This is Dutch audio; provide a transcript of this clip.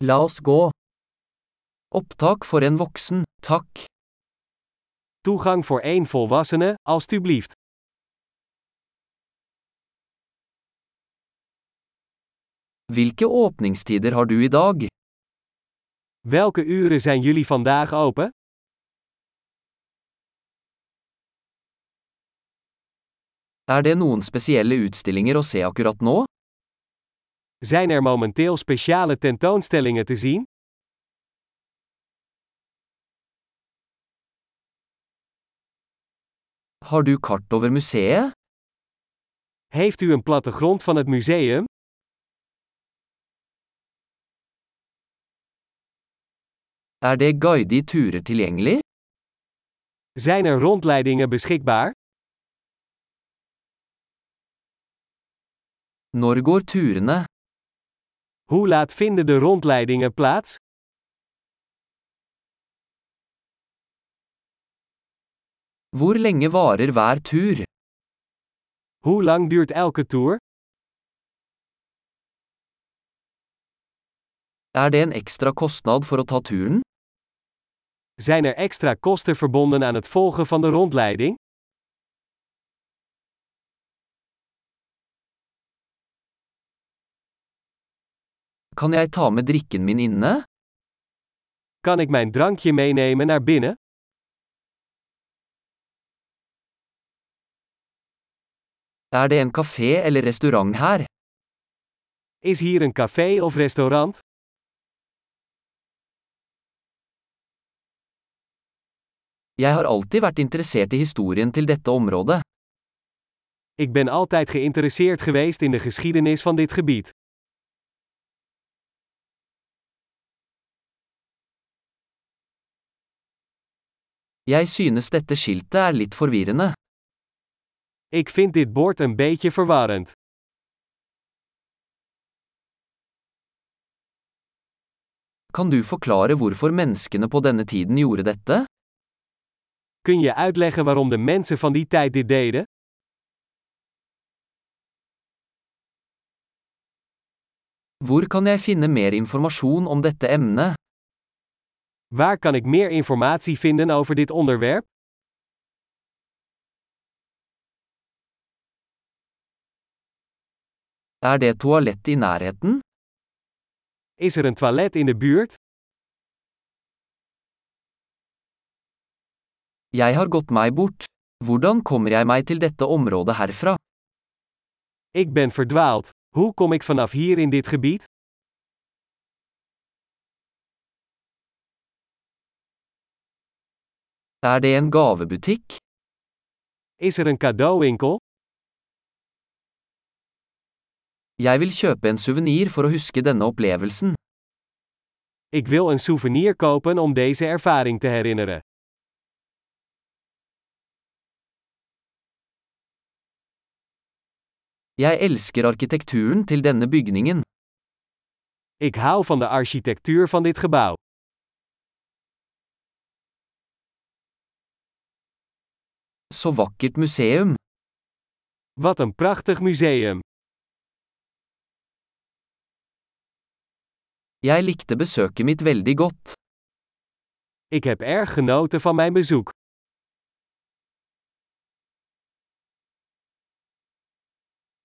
La oss gå. Opptak for en voksen, takk. Toegang voor één volwassene, alstublieft. Hvilke åpningstider har du i dag? Welke uren zijn jullie vandaag open? Er det noen spesielle utstillinger å se akkurat nå? Zijn er momenteel speciale tentoonstellingen te zien? Har du kart over museet? Heeft u een plattegrond van het museum? Er det guidede turer tilgjengelig? Zijn er rondleidingen beschikbaar? Når går turene? Hoe laat vinden de rondleidingen plaats? Hvor lenge varer hver tur? Hoe lang duurt elke tour? Er det en ekstra kostnad for å ta turen? Zijn er extra kosten verbonden aan het volgen van de rondleiding? Kan jeg ta med drikken min inne? Kan ik mijn drankje meenemen naar binnen? Er det en kafé eller restaurant her? Is hier een café of restaurant? Jeg har alltid vært interessert i historien til dette området. Ik ben altijd geïnteresseerd geweest in de geschiedenis van dit gebied. Jeg synes dette skiltet litt forvirrende. Ik vind dit bord een beetje verwarrend. Kan du forklare hvorfor menneskene på denne tiden gjorde dette? Kun je uitleggen waarom de mensen van die tijd dit deden? Hvor kan jeg finne mer informasjon om dette emnet? Waar kan ik meer informatie vinden over dit onderwerp? Er det toalett i nærheten? Is er een toilet in de buurt? Jeg har gått meg bort. Hvordan kommer jeg meg til dette området herfra? Ik ben verdwaald. Hoe kom ik vanaf hier in dit gebied? Er det en gavebutikk? Is er een cadeauwinkel? Jeg vil kjøpe en souvenir for å huske denne opplevelsen. Ik wil een souvenir kopen om deze ervaring te herinneren. Jeg elsker arkitekturen til denne bygningen. Ik hou van de architectuur van dit gebouw. Så vakkert museum. Wat een prachtig museum. Jeg likte besøket mitt veldig godt. Ik heb erg genoten van mijn bezoek.